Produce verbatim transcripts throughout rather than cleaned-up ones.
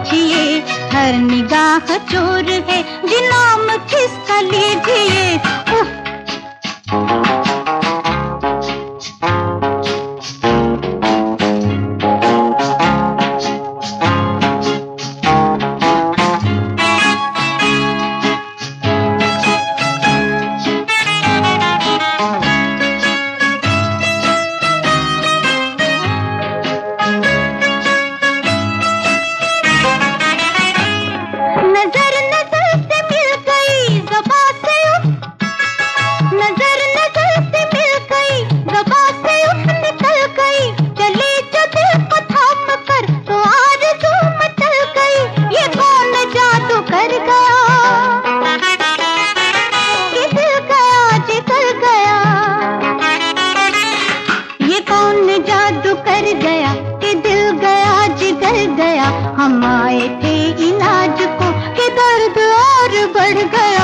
पूछिए, हर निगाह चोर है जी नाम किसका लीजिए। उफ हम आए थे इलाज को कि दर्द और बढ़ गया।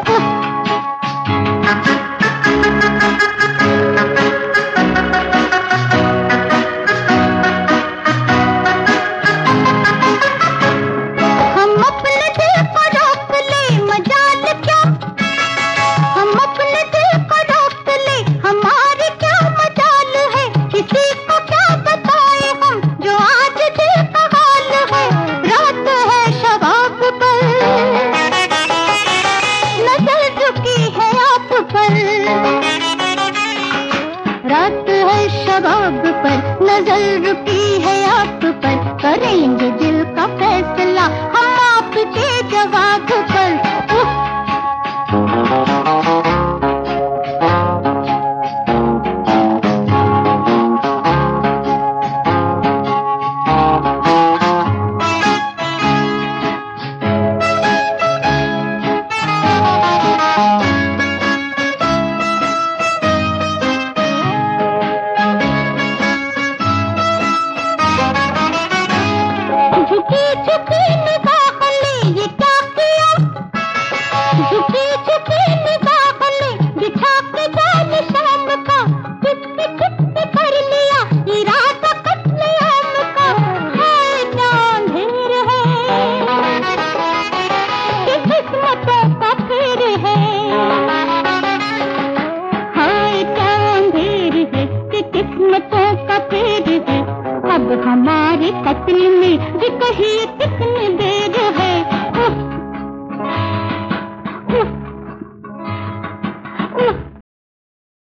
हम अपने दिल को रोक ले मजाल क्या, हम अपने दिल को रोक ले हमारी क्या मजाल है। किसी को क्या बताए हम जो आज दिल का हाल है। रात है शबाब पर नजर झुकी है आप पर, रात है शबाब पर नजर रुकी है आप पर। करेंगे दिल का फैसला हम आपके जवाब पर। झुकी झुकी निगाह ने ये क्या किया, झुकी झुकी निगाह ने बिछा के जाल शाम का। चुपके चुपके कर लिया इरादा कत्ले आम का। हाय क्या अंधेर है कि किस्मतों का फेर है। हाय क्या अंधेर है कि किस्मतों का फेर है। अब हमारे कत्ल में भी कहीं किसने